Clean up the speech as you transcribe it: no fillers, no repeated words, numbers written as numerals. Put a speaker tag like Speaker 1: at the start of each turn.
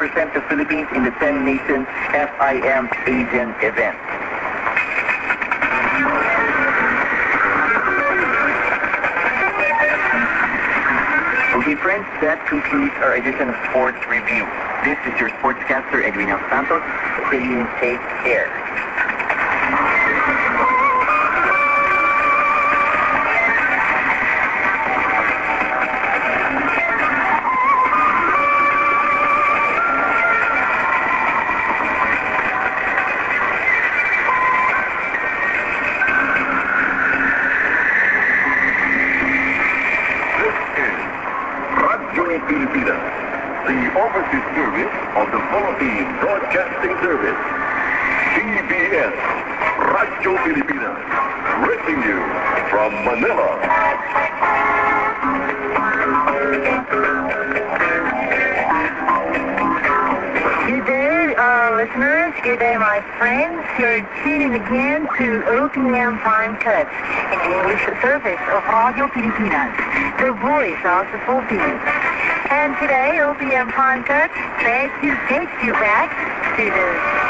Speaker 1: represent the Philippines in the 10 Nations FIM Asian event. Okay, friends, that concludes our edition of Sports Review. This is your sportscaster, Edwin Santos, saying take care.
Speaker 2: Pilipinas, the overseas service of the Philippine Broadcasting Service. PBS, Radyo Pilipinas, greeting you from Manila.
Speaker 3: Good day, listeners. Good day, my friends. You're tuning again to OPM Prime Touch, an English service of Radio Pilipinas, the voice of the Philippines. And today, OPM Prime Touch takes you back to the